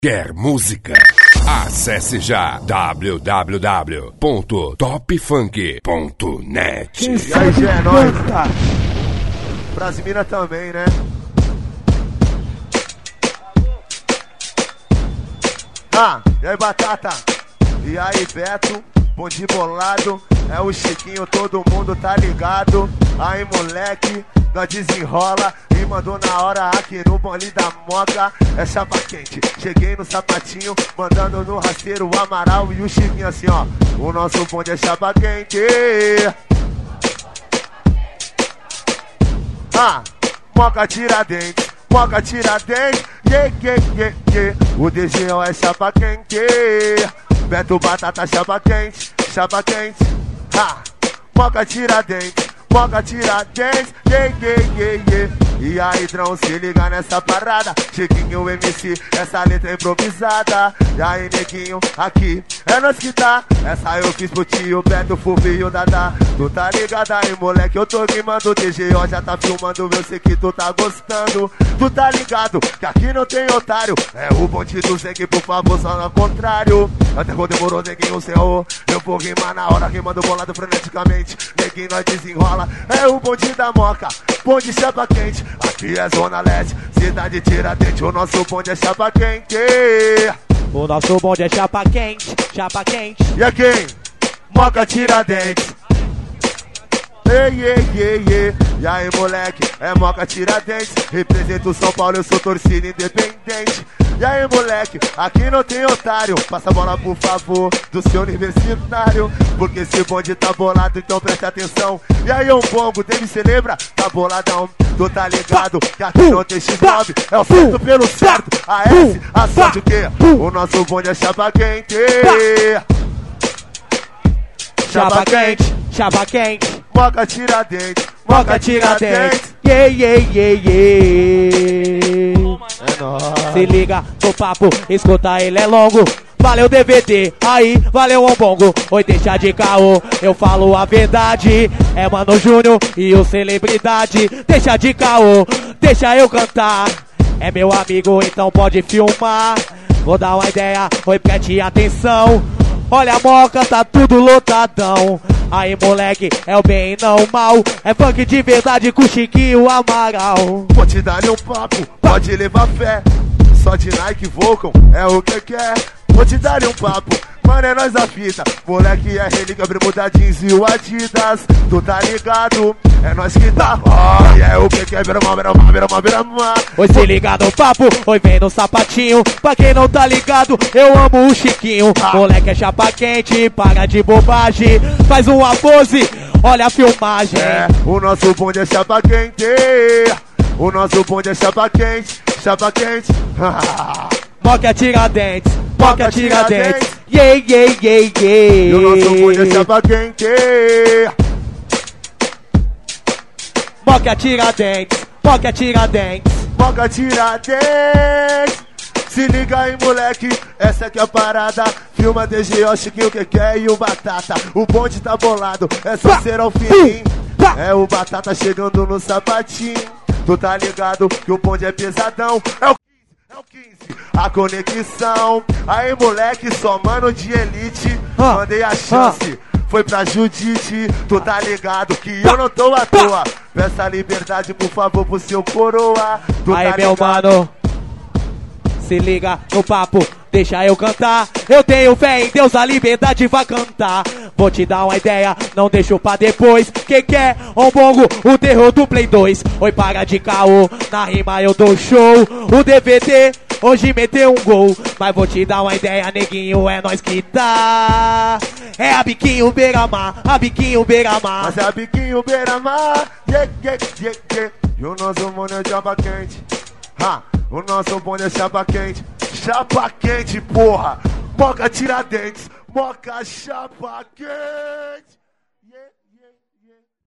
Quer música? Acesse já www.topfunk.net. E aí, Gé, é nóis. Brasimina também, né? E aí, Batata? E aí, Beto? Bom de bolado. É o Chiquinho, todo mundo tá ligado. Aí, moleque, nós desenrola e mandou na hora aqui no bonde da Moca. É chapa quente, cheguei no sapatinho, mandando no rasteiro o Amaral e o Chiquinho assim, ó. O nosso bonde é chapa quente. Moca Tiradentes, Moca Tiradentes, yeah. O DGO é chapa quente. Beto Batata chapa quente, chapa quente. Moca Tiradentes, Moca Tiradentes, yeah. E aí, Drão, se liga nessa parada. Chiquinho MC, essa letra é improvisada. E aí, neguinho, aqui é nós que tá. Essa eu fiz pro tio Beto, Fofinho, Dada. Tu tá ligado aí, moleque, eu tô rimando. O DGO já tá filmando, eu sei que tu tá gostando. Tu tá ligado que aqui não tem otário. É o bonde do Zengue, por favor, só no contrário. Até quando demorou, neguinho, céu. Eu vou rimar na hora, rimando bolado freneticamente. Neguinho, nós desenrola. É o bonde da Moca, bonde chapa quente. Aqui é Zona Leste, cidade Tiradentes. O nosso bonde é chapa quente. O nosso bonde é chapa quente, chapa quente. E é quem? Moca Tiradentes. Yeah. E aí, moleque, é Moca Tiradentes. Represento São Paulo, eu sou torcida independente. E aí, moleque, aqui não tem otário. Passa a bola, por favor, do seu universitário. Porque esse bonde tá bolado, então preste atenção. E aí, bongo, dele se lembra? Tá boladão. Tu tá ligado que aqui não tem X9. É o certo pelo certo. A S, a sorte o quê? O nosso bonde é chapa quente. Chapa quente, chapa quente. Moca Tiradentes, Moca Tiradentes. Yeah. É nóis. Se liga no papo, escuta, ele é longo. Valeu DVD, aí, valeu Ombongo. Oi, deixa de caô, eu falo a verdade. É Mano Júnior e o celebridade. Deixa de caô, deixa eu cantar. É meu amigo, então pode filmar. Vou dar uma ideia, oi, preste atenção. Olha a Moca, tá tudo lotadão. Aí, moleque, é o bem e não o mal. É funk de verdade com Chiquinho Amaral. Vou te dar um papo, pode levar fé. Só de Nike Vulcan, é o que quer. Vou te dar um papo, mano, é nós a fita. Moleque é relíquia, bermuda jeans e o Adidas. Tu tá ligado, é nós que tá. É o que quer, beira mal. Oi, se liga no papo, oi, vem no sapatinho. Pra quem não tá ligado, eu amo o Chiquinho. Moleque é chapa quente, para de bobagem. Faz uma pose, olha a filmagem. É, o nosso bonde é chapa quente. O nosso bonde é chapa quente, chapa quente. Moca Tiradentes, Moca Tiradentes. Yeah. E o nosso bonde é chapa quente. Moca Tiradentes, Moca Tiradentes. Moca Tiradentes. Se liga aí, moleque, essa aqui é a parada. Filma DGO, Chiquinho, o que quer e o Batata. O bonde tá bolado, é só ser ao fim. É o Batata chegando no sapatinho. Tu tá ligado que o bonde é pesadão. É o 15, a conexão. Aí, moleque, só mano de elite. Mandei a chance, foi pra Judite. Tu tá ligado que eu não tô à toa. Peça liberdade, por favor, pro seu coroa. Tu aí, tá meu ligado? mano, se liga no papo, deixa eu cantar. Eu tenho fé em Deus, a liberdade vai cantar. Vou te dar uma ideia, não deixo pra depois. Quem quer Ombongo, o terror do Play 2. Oi, para de caô, na rima eu dou show. O DVD hoje meteu um gol. Mas vou te dar uma ideia, neguinho, é nós que tá. É a Biquinho Beira-Mar, a Biquinho Beira-Mar. Mas é a Biquinho Beira-Mar. Yeah. E o nosso bonde é chapa quente. O nosso bonde é chapa quente. Chapa quente, porra. Moca Tiradentes, Moca chapa quente.